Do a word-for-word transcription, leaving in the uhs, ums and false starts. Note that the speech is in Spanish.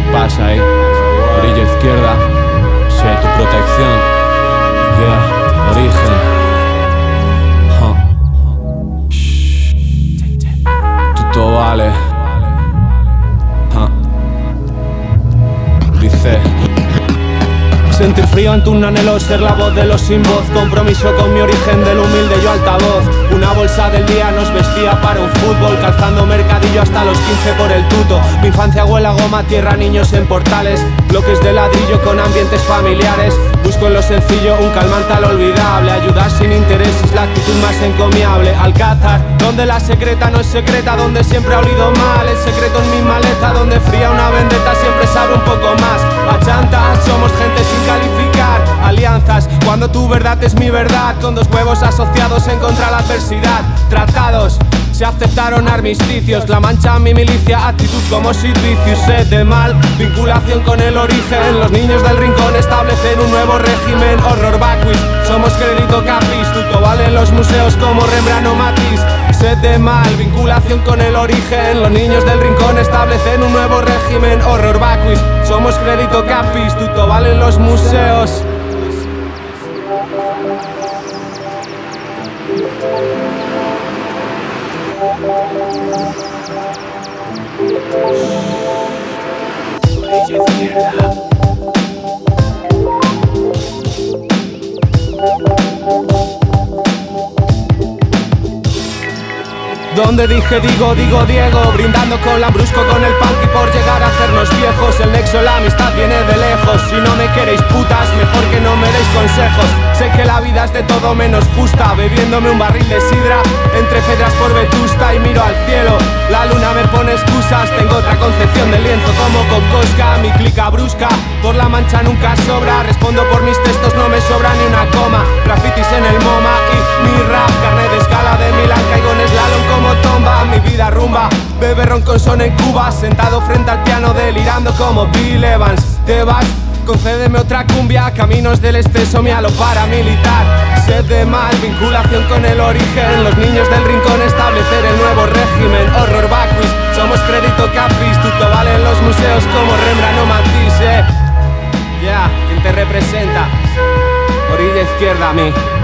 pasa ahí? Orilla izquierda, sé tu protección. Yeah, origen. Huh. Shh. Tutto vale. Huh. Dice: sentir frío ante un anhelo, ser la voz de los sin voz. Compromiso con mi origen, del humilde yo altavoz. Una bolsa del día nos vestía para un fútbol, calzando mercadillo hasta los quince por el tuto. Mi infancia huele a goma, tierra, niños en portales, bloques de ladrillo con ambientes familiares. Busco en lo sencillo un calmante al olvidable, ayudar sin interés es la actitud más encomiable. Alcázar, donde la secreta no es secreta, donde siempre ha olido mal. El secreto en mi maleta, donde fría una vendetta siempre sabe un poco más. A chantas, somos gente sin calificar. Alianzas, cuando tu verdad es mi verdad, con dos huevos asociados en contra de la adversidad. Tratados, se aceptaron armisticios. La mancha mi milicia, actitud como Sid Vicious. Sed de mal, vinculación con el origen. Los niños del rincón establecen un nuevo régimen. Horror Baquis, somos crédito capis. Tutto vale en los museos como Rembrandt o Matisse. Sed de mal, vinculación con el origen. Los niños del rincón establecen un nuevo régimen. Horror Baquis, somos crédito capis. Tutto vale en los museos. Orilla izquierda. Donde dije digo, digo Diego, brindando con lambrusco con el punk y por llegar a hacernos viejos. El nexo, la amistad viene de lejos. Si no me queréis putas, mejor que no me deis consejos. Sé que la vida es de todo menos justa, bebiéndome un barril de sidra entre cedras por Vetusta y miro al cielo. La luna me pone excusas, tengo otra concepción del lienzo como con Cosca. Mi clica brusca, por la mancha nunca sobra. Respondo por mis textos, no me sobra ni una coma. Grafitis en el MoMA y mi rap, carne de escala de Milán, caigo en slalom como tomba. Mi vida rumba, bebe ron con son en Cuba, sentado frente al piano delirando como Bill Evans. Te vas, concédeme otra cumbia, caminos del exceso, mi halo paramilitar. Sed de mal, vinculación con el origen. Los niños del rincón establecer el nuevo régimen. Horror Baquis, somos crédito capis. Tutto vale en los museos como Rembrandt o Matisse. Ya, yeah, ¿quién te representa? Orilla izquierda, a mí.